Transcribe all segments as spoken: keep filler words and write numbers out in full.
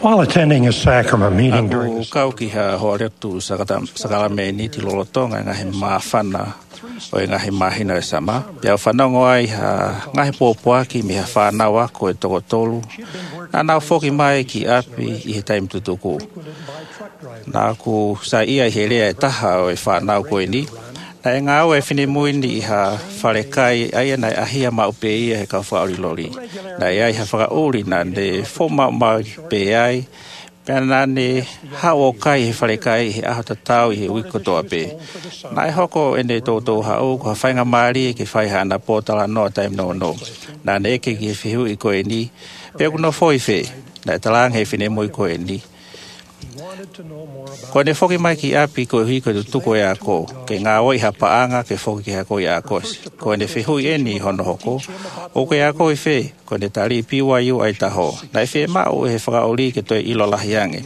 While attending a sacrament meeting during Aku kauki ha horetu sakala ni tilolotonga ngahi mawhana o ngahi mahina e sama. Pia whanongo ai ha ngahi pōpuaki mi ha whanau ako e toko tolu. Nā nau whoki mai ki api i he taim tutuku. Nā ku sa ia he rea e taha o e whanau koe ni. Nā e ngā au e whini muini i ha wharekai ai anai ahia mau pe ia he kau whaori lori. Nā e ai ha whakauri nā ne whoma mau pe ai. Pēnā ne hao kai he wharekai he aho tatau i he wikotoa pe. Nā e hoko e ne tōtō hao kua whainga maari e ke whaiha ana pōtala noa taim no no. Nā ne eke ki he whihu i koe ni. Pea kuno whoi whe. Nā e talang he whine mui koe ni. Ko ne whoki mai ki api ko hui ko tuko e ako, ke ngā oi ha paanga ke whoki ki hako i ako. Ko ne whihui e ni hono hoko, o ke ako i whe, ko ne tari piwa iu ai taho, na e whe mau e whakaori ke toi ilo lahiange.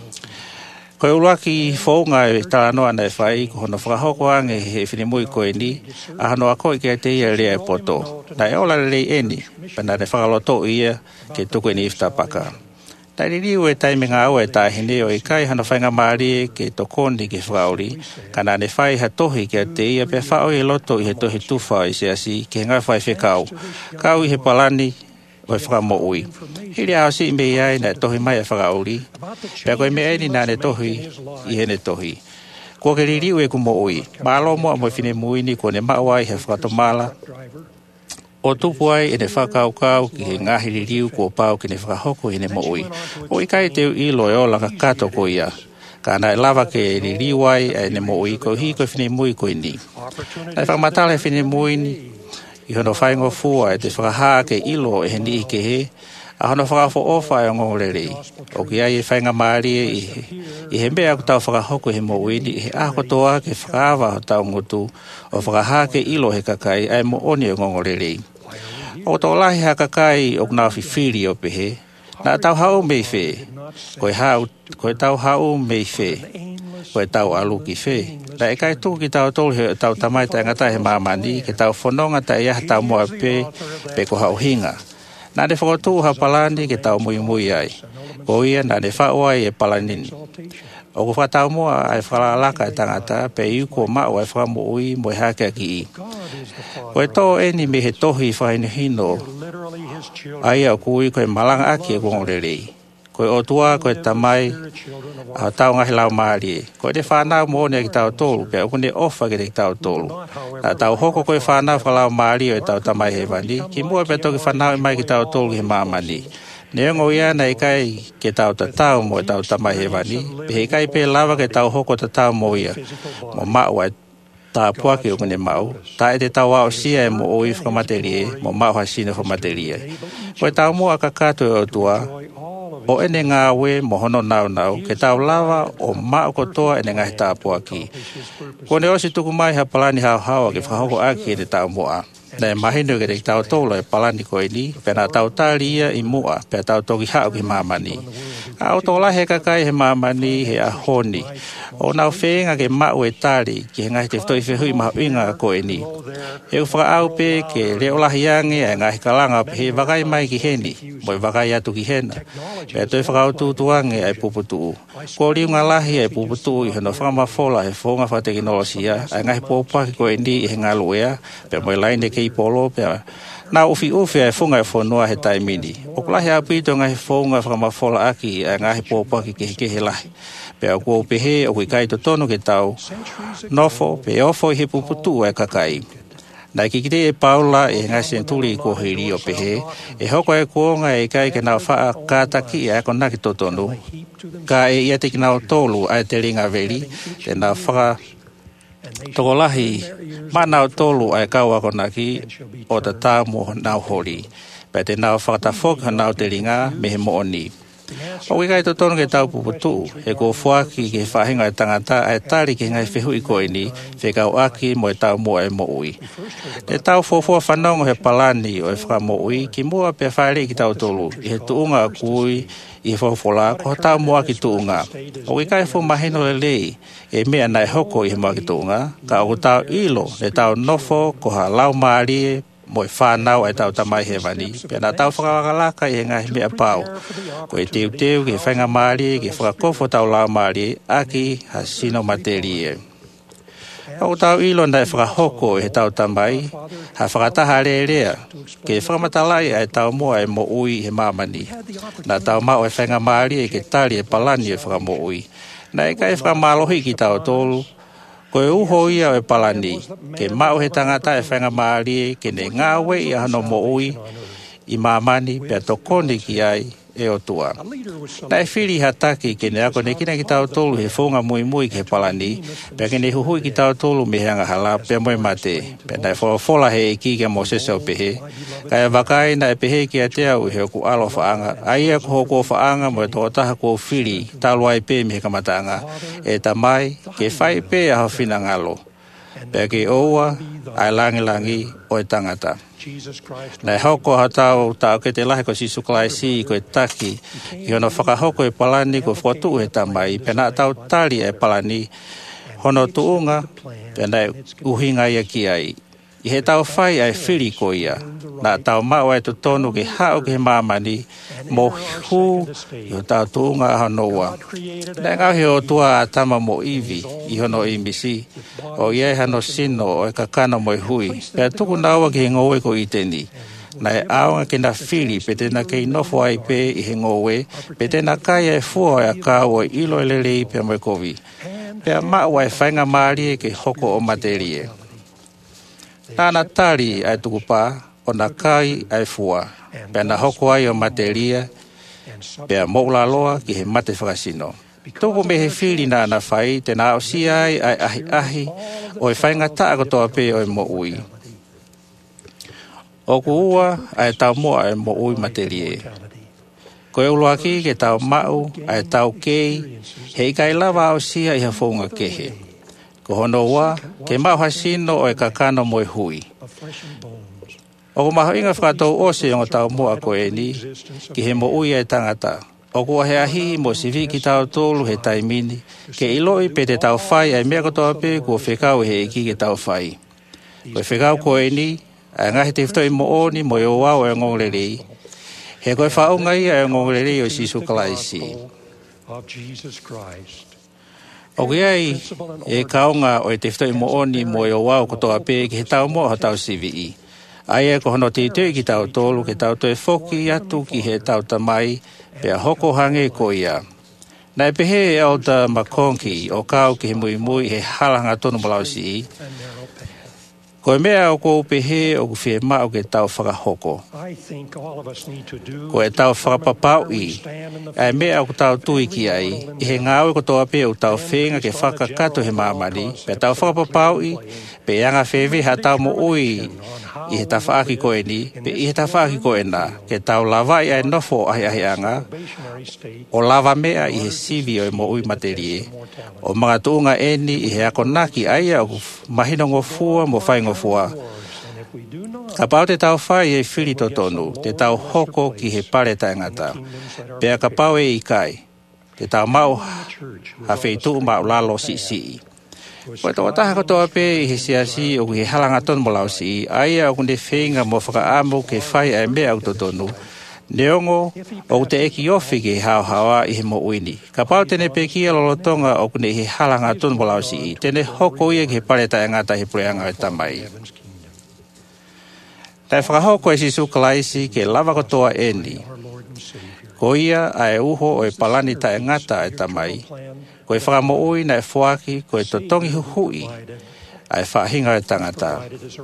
Ko e uruaki whaunga e taranoa na e whai, ko hono whakahoko ange he whinemui koe ni, a hano ako i ke te ia rea e poto. Na e ola rei e ni, pena ne whakaloto ia ke tuko i ni iftapaka. Tai riu e taime ngā ua e tāhine o i kai hana whainga maari ke tokoni ke whaori, kana ne whai ha tohi ke te ia pe whao e loto i he tohi tuwha i se asi ke ngā whai whekau. Kau i he palani o e whakamo ui. Hiri ao si me iai na tohi mai e whakauri, pia koe me eni nā ne tohi i he ne tohi. Kua ke riu e kumo ui, maalo moa mo whine muini ko ne mawai he whakatomala, o tupu ai e ne whakaukau ki he ngahiri riu kua pau ki ne whakahoko i ne moui. O i kai teo ilo e ola ka kato ko ia. Ka nai lava ke ni riu ai e ne moui ko hi ko whine mui ko ni. Nai whakamatale whine mui ni i hono whaingo fua e te whakahaa ke ilo e he ni i ke he. A hono whakafo ofa e o ngorerei. O ki ai e whainga maari e i he. I he mea ku tau whakahoko he moui ni i he ako toa ke whakawa ho tau ngotu o whakahaa ke ilo he kakai ai mo oni o ngorerei. O tō lahi haka kai o ngā whiwhiri o pehe, nā tau hau mei whe, koe, hau, koe tau hau mei whe, koe tau alu ki whe. Nā e kai tūki tau tōlu he tau tamai ta ngata he mamani, ke tau whanonga ta ia tau mua pe, pe ko hau hinga. Nā ne whakotū ha palani ke tau mui mui ai, ko ia nā ne whaoai e palanini. O ko whatau mua ai whalalaka e tangata, pe iu ko mao ai whakamu ui mo e hake ki i. Ko e tō eni me he tohi whainu hino, ai au kui koe malanga aki e kongorerei. Ko e otua, ko e tamai, a tau ngahi lau maari e. Ko e te whanau mo ne ki tau tolu, pe o kune ofa ki te ki tau tolu. Nā tau hoko koe whanau whalau maari o e tau tamai he wani, ki mua pe toki whanau mai ki tau tolu he mamani. Ne ngo ia nei kai ke tau tatau mo tau tamai he wani, pe he kai pe lava ke tau hoko tatau mo ia, mo mau ai tā puaki o kune mau, tā e te tau au sia e mo oi whakamaterie, mo mau ha sina whakamaterie. Koe tau mua ka kato e o tua, o ene ngā we mo hono nau nau, ke tau lava o mau kotoa ene ngahi tā puaki. Kone osi tuku mai ha palani hau hawa ke whakahoko aki e te tau mua. Nei mahinu ke te tau tolo e palani koe ni, pena tau tāri ia i mua, pena tau toki hao ki mamani. A o tō lahe kakai he mamani he a honi. O nau whenga ke mau e tāri, ki he ngahi te whtoi whehui maha inga koe ni. He u whakaau pe ke reo lahi ange e ngahi kalanga he wakai mai ki heni, mo e wakai atu ki hena. Pea toi whakau tūtuange ai puputu. Ko riu ngā lahi ai puputu i hono whakamafola he whonga whateknolosia, ai ngahi pōpaki koe ni i he ngā luea, pea mo e laine ke i polo, pea nā uwhi uwhi ai whunga e whonua he taimini. O kulahi a pito ngahi whonga whakamafola aki ai ngahi pōpaki ke he ke he lahi. Pea kua upehe o kui kai to tono ke tau, nofo, pe ofo i he puputu ai kakai. Nai ki kite e paula e ngai senturi ko hiri o pehe, e hoko e kuonga e kai ke nau wha kātaki e ako naki to tono. Ka e ia te ki nau tolu ai te ringa veri, te nau whaka toko lahi, ma nau tolu ai kau ako naki o ta tā mo nau hori. Pea te nau whakatafoka nau te ringa me he mooni. O wikai to tono ke tau puputu, e ko fuaki ke whahinga e tangata ai tari ke ngai whehui koe ni, whekau aki mo e tau mua e mo ui. Te tau fofua whanongo he palani o e whaka mo ui, ki mua pe whaere ki tau tolu, i he tuunga kui, i he fofola, ko tau mua ki tuunga. O wikai fu mahino le lei, e mea nai hoko i he mua ki tuunga, ka o tau ilo, le tau nofo, ko ha lau maari mo e whanau ai tau tamai he wani. Pea nā tau whakawakalaka i he ngahi mea pau. Ko e teu teu ke whainga maari, ke whakakofo tau lau maari, aki ha sino materi e. O tau ilo nai whakahoko e he tau tamai, ha whakataha rea rea, ke whakamatalai ai tau moa e mo ui he mamani. Nā tau mao e whainga maari e ke tari e palani e whakamo ui. Nā e kai whakamalohi ki tau tolu, ko e uho ia o e palani, ke mao he tangata e whainga maari ke ne ngāwe i ano mo ui, i mamani pia tokoni ki ai e o tua. Nā e whiri hataki ke ne ako ne kina ki tau tolu he whonga mui mui ke palani, pia ke ne huhui ki tau tolu me heanga hala pia moe mate, pia nai wholofola he e ki ke mo sese o pehe, kaya wakai na e pehe ki a te au he oku alo whaanga, ai e ko hoko whaanga mo e tō taha ko whiri, talo ai pe me he kamatanga, e ta mai ke whai pe a hawhina ngalo, pia ke oua ai langi langi o e tangata. Nei hoko hatau tau ke te lahi ko Sisu Kalaisi ko e taki i hono whakahoko e palani ko whatu e tamai pena tau tali e palani hono tuunga pena uhinga ia ki ai. I he tau whai ai whiri ko ia nā tau mau e tu tonu ke hao ke mamani mo hu i o tau tuunga hanoa. Nei ngau he o tua a tama mo iwi i hono i misi o ia hano sino o e kakana mo i hui pea tuku naua ke he ngowe ko i teni. Nei aonga ke na whiri pe tena ke inofo ai pe i he ngowe pe tena kai e fua e a kao o ilo e lelei pe mo e kovi. Pea maua e whainga maari ke hoko o materie. Nāna tari ai tuku pā, o na kai ai fua, pea na hoko ai o materia, pea moula loa ki he mate whakasino. Toko me he whiri nāna whai, te nā o si ai ai ahi ahi, o e whainga taa kotoa pe o e mo ui. O ku ua ai tau moa e mo ui materie. Ko e uloa ki ke tau mau, ai tau kei, he ikai lava o si ai ha whaunga kehe. Ko hono wa, ke mau hasino o e kakano mo e hui. O ku maho inga whakatou ose o tau moa ko e ni, ki he mo ui e tangata. O ku he ahi mo sivi ki tau tolu he taimini, ke iloi pe te tau whai ai mea kotoa pe ko whekau he iki ke tau whai. Ko e whekau ko e ni, ai ngahi te whitoi mo oni mo e o wau e ngonglerei. He koe whaungai e ngonglerei o Sisu Kalaisi. O kiai e kaunga o e te whitoi mo oni mo e o wau kotoa pe ki he tau mo ha tau C V I. Ai e ko hono te tui ki tau tolu ke tau toe whoki atu ki he tau tamai pea hoko hange ko ia. Nai pehe e au ta makonki o kau ki he mui mui he halanga tonu malausi i. Ko e mea o kou pehe o ku whie mao ke tau whakahoko. Ko e tau whakapapau i, ai mea o ku tau tui ki ai, i he ngāwe ko toa pe o tau whenga ke whakakato he mamani, pe tau whakapapau i, pe anga whewe ha tau mo ui i he tawhaaki ko e ni, pe i he tawhaaki ko e nā, ke tau lawai ai nofo ahi ahi anga, o lava mea i he sivi o e mo ui materie, o mga tuunga e ni i he ako naki ai au mahino ngofua mo whai ngofua. Ka pau te tau whai e whiri to tonu, te tau hoko ki he pare taingata, pea ka pau e i kai, te tau mau ha wheitu mau lalo si si. Koe tō taha katoa pe i he siasi o he halanga tonu mo lau si, ai au kunde whenga mo whakaamu ke whai ai mea au to tonu, neongo o te eki ofi ke hao hawa i he mo uini. Ka pau tene pe kia lolotonga o kune he halanga tonu mo lau si, tene hoko ia ke he pare taingata he pureanga e tamai. Tai whakahoko e Sisu Kalaisi ke lava katoa e ni. Ko ia ai uho o e palani taingata e tamai. Ko e whakamo ui na e whuaki ko e totongi huhui ai whahinga e tangata.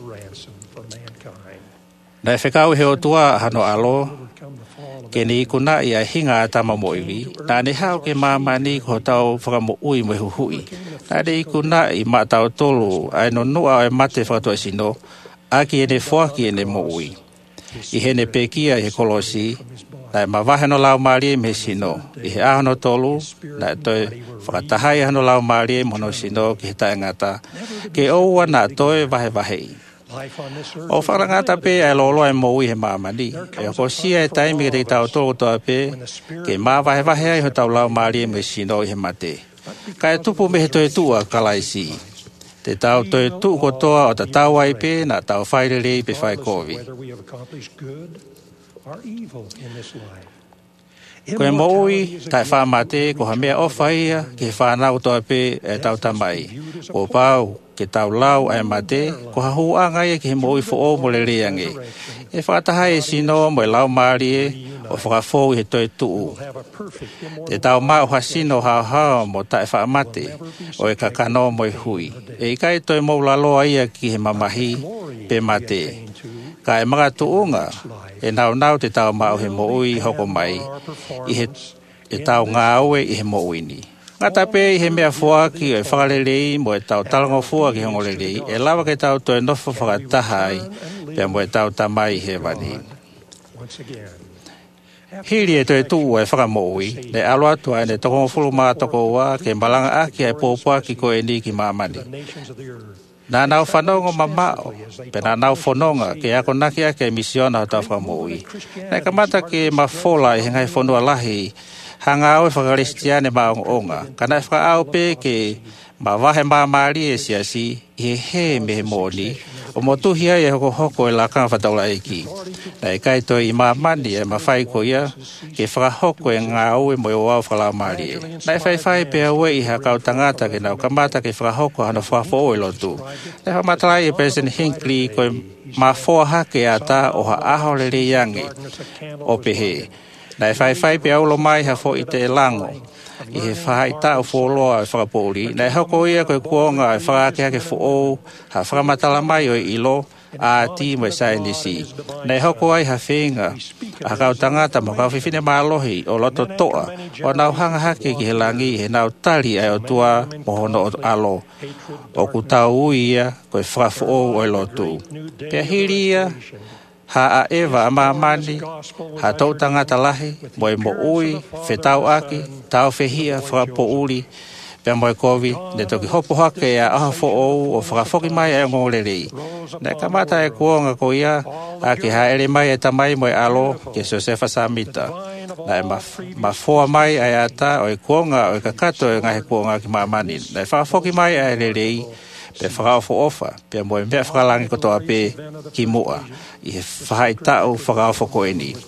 Na e whekau he o tua hano alo, ke ni ikuna i a hinga a tama mo iwi, na ne hao ke mamani ko tau whakamo ui mo huhui. Na ne ikuna i ma tau tolu ai no nua e mate whakatua sino, aki e ne whuaki e ne mo ui. I he ne pekia he kolosi, na e mawaheno lau maari me sino, i he ahono tolu, na e toi whakatahai hano lau maari mono sino ki he taingata, ke oua na toi vahe vahei. O whakangata pe e lolo e mo ui he mamani, e ko sia e taimi ke te tau tolu toa pe, ke ma vahe vahe ai ho tau lau maari me sino i he mate. Ka e tupu me he toi tua Kalaisi. Te tau toi tu kotoa o ta tau ai pe na tau whairere pe whai kovi. Koe moui, tai whamate, ko ha mea ofa ia, ke whanau toa pe e tau tamai. Ko pau, ke tau lau ai mate, ko ha huanga ia ke he moui fo o mo le reange. E whataha e sino mo e lau maari e, o whakafou he toi tuu. Te tau mau ha sino hao hao mo tai whamate, o e kakano mo e hui. E kai toi mou laloa ia ki he mamahi, pe mate. Ka e mga tuunga, e nau nau te tau mau he moui hoko mai, i he e tau ngā aue i he moui ni. Ngā tape i he mea fuaki o e whakarelei mo e tau talango fuaki hongolelei, e lawa ke tau toi nofo whakatahai, pia mo e tau tamai he wani. Hiri e toi tuu e whakamoui, le aloa tua e ne toko fulu maa toko ua, ke malanga aki e pōpua ki ko e ni ki mamani. Nā nau whanonga mamao, pe nā nau whanonga ke ako naki ake misiona o tau whakamoui. Nei kamata ke mawhola i hengai whanua lahi, hanga au e whakaristiane maong onga. Kana e whakaau pe ke ma wahe maa maari e siasi, i he he me he mōni, o mo tuhia e hoko hoko e la kanga whataula eki. Nei kai toi i maa mani e ma whai ko ia, ke whakahoko e ngā au e mo e o au whalau maari e. Nei whai whai pe aue i hakau tangata ke nau kamata ke whakahoko hana whafo o e lotu. Nei whamatalai e President Hinckley ko e ma whoa hake a tā o ha aho le re yangi o pehe. Nei whai whai pe aulo mai ha fo i te lango. I he whai tā o wholoa e whakapōri. Nei hoko ia koe kuonga e whakake hake fo o ha whakamatala mai o i ilo a ti mo e sai nisi. Nei hoko ai ha whenga a kau tangata mo kau whiwhine mālohi o loto toa o nau hanga hake ki he langi he nau tari ai o tua mohono o alo o ku tau ui ia koe whakafo o e lotu. Pea hiri ia ha a ewa a mamani, ha tau tangata lahi, mo e mo ui, whetau aki, tau whehia, whakapo uri, pia mo e kovi, ne toki hopo hake a aha fo ou o whakafoki mai e ngōrerei. Ne kamata e kuonga ko ia, a ke ha ere mai e tamai mo e alo, ke Josefa Samita. Na e ma, ma foa mai ai ata o e kuonga o e kakato e ngahe kuonga ki mamani. Na e whakafoki mai e rerei, pe whakaofo ofa, pe mo e mea whakalangi kotoa pe ki mua, i he whahai tau whakaofo ko e ni.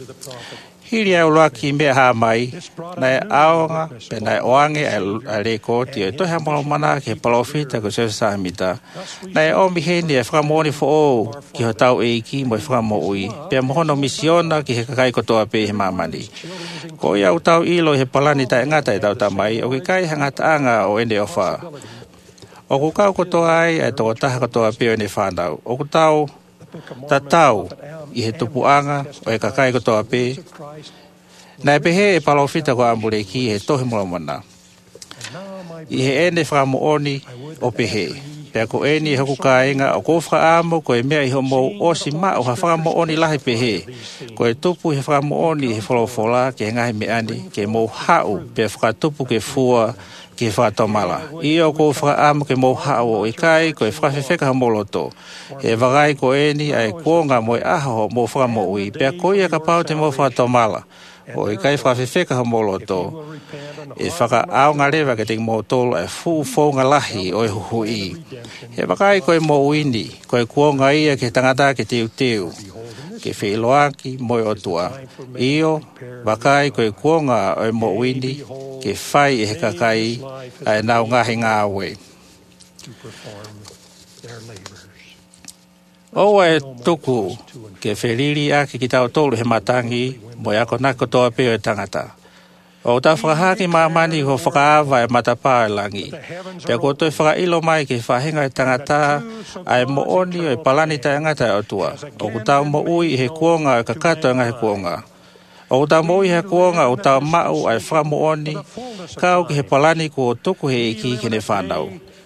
Hiri au loa ki mea haa mai, na e aonga, pe na e oange a re kōti, e tohi hamalo mana ki he palofita ko Josefa Samita, na e omi heni e whakamoni fo o ki ho tau eiki mo e whakamo ui, pe mohono misiona ki he kakai kotoa pe he mamani. Ko ia u tau ilo he palani tae ngata e tau tamai, o ki kai hangata anga o ene ofa. O ku kau kotoa ai, e toko taha kotoa peo ne whanau. O ku tau, ta tau, i he tupuanga, o e kakai kotoa pe. Nai pehe e palofita ko amureki, he tohi mula mana. I he ene whakamu oni, o pehe. Pea ko eni e hoku kāinga, o ko whakaamo, ko e mea i homo osi ma, o ha whakamu oni lahi pehe. Ko e tupu he whakamu oni, he wholofola, ke ngahi me ani, ke mou hau, pea whakatupu ke fua, ki whakatomala. Iyo ko whakaamo ke mou hao o ikai, ko e whakawhiwheka ha moloto. E wagai ko eni ai kuonga mo e aho mo whakamo ui, pea ko ia ka pau te mo whakatomala. O ikai whakawhiwheka ha moloto. E whakaao ngā rewa ke te mo tolo e fu whaunga lahi o e huhu i. E wagai ko e mo uini, ko e kuonga ia ke tangata ke teu teu. Ke whailoaki mo e otua. Iyo, wakai ko e kuonga o e mo uini, ke whai e he kakai, ai nau ngahi ngā awe. Owa e tuku, ke wheriri aki ki tau tolu he matangi, mo e ako nako toa peo e tangata. O ta whakahaki mamani ko whakaawa e matapā e langi. Pea ko toi whakailo mai ke whahinga e tangata ai mo oni o e palani tai ngata e otua. O ku tau mo ui he kuonga e kakato e ngahe kuonga. O ku tau mo ui he kuonga o tau mau ai whakamu oni, kau ki he palani ko tuku he iki kene whanau.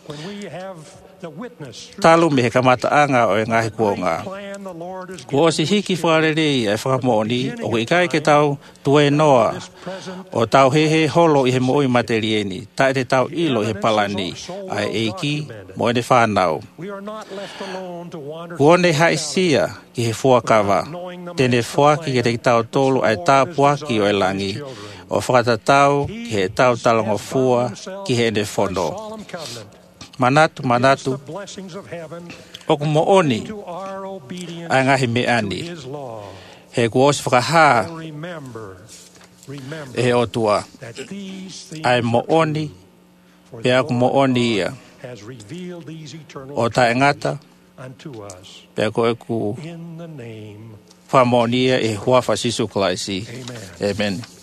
Talu me he kamata anga o e ngahi kuonga. Ko osi hiki whaarerei e whakamooni, o ku ikai ke tau tue noa, o tau hehe holo i he mo'i materieni, tae te tau ilo i he palani, ai eiki mo ene whanau. Kuone haisia ki he fuakawa, tene fuaki ke te tau tolu ai tā puaki o e langi, o whakatatau ki he tau talongo fua ki he ene whono. Manatu, manatu, the blessings of heaven o ku mo'oni to our obedience a ngahi me to ani. his law. He ku osi whakaha So remember, remember e o tua. that these things Ai are mo'oni, true. For pea the ku Lord mo'oni ia. God has revealed these eternal O ta truths ngata, unto us pea ko e ku in the name. whamonia e hua whasisu klaisi. Amen. Amen.